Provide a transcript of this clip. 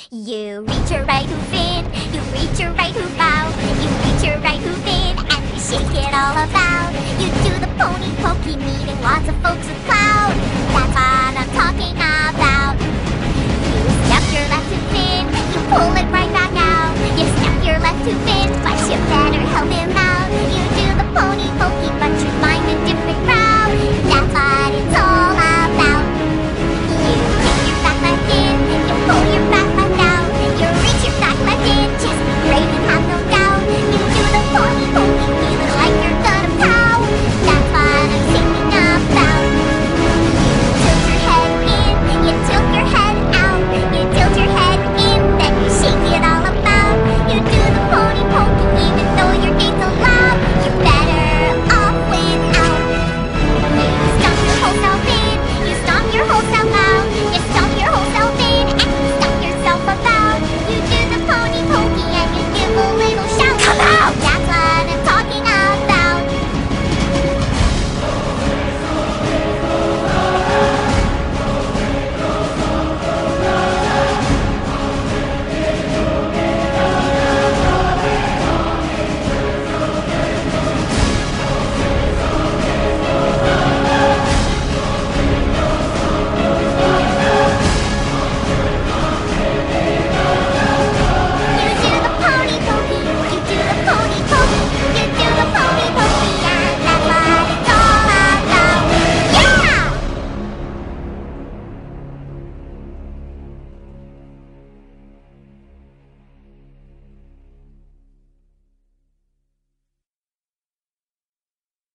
You reach your right hoof in, you reach your right hoof out, you reach your right hoof in, and you shake it all about. You do the pony pokey, meeting lots of folks with clout.